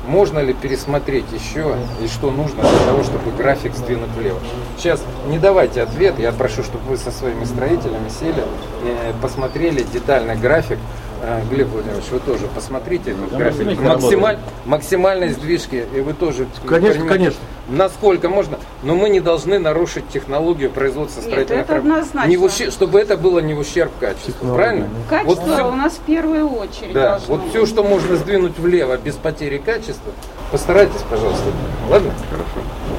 можно ли пересмотреть еще и что нужно для того, чтобы график сдвинуть влево. Сейчас не давайте ответ, я прошу, чтобы вы со своими строителями сели, посмотрели детальный график. Глеб Владимирович, вы тоже посмотрите этот график. Максимальной сдвижки, и вы тоже конечно. Насколько можно, но мы не должны нарушить технологию производства строительных работ. Чтобы это было не в ущерб качеству, правильно? Качество у нас в первую очередь. Да, вот все, что можно сдвинуть влево без потери качества, постарайтесь, пожалуйста. Ладно? Хорошо.